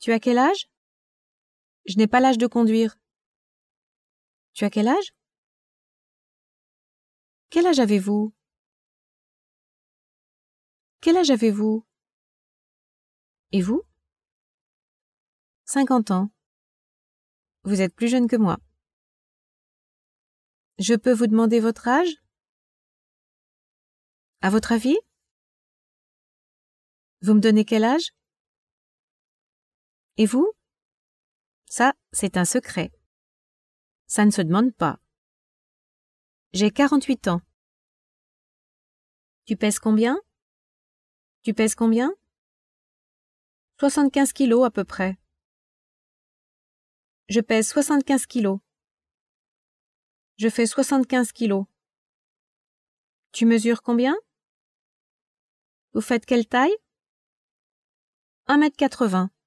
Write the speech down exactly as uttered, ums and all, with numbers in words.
Tu as quel âge? Je n'ai pas l'âge de conduire. Tu as quel âge? Quel âge avez-vous? Quel âge avez-vous? Et vous? Cinquante ans. Vous êtes plus jeune que moi. Je peux vous demander votre âge? À votre avis? Vous me donnez quel âge? Et vous? Ça, c'est un secret. Ça ne se demande pas. J'ai quarante-huit ans. Tu pèses combien? Tu pèses combien? Soixante-quinze kilos à peu près. Je pèse soixante-quinze kilos. Je fais soixante-quinze kilos. Tu mesures combien? Vous faites quelle taille? Un mètre quatre-vingts.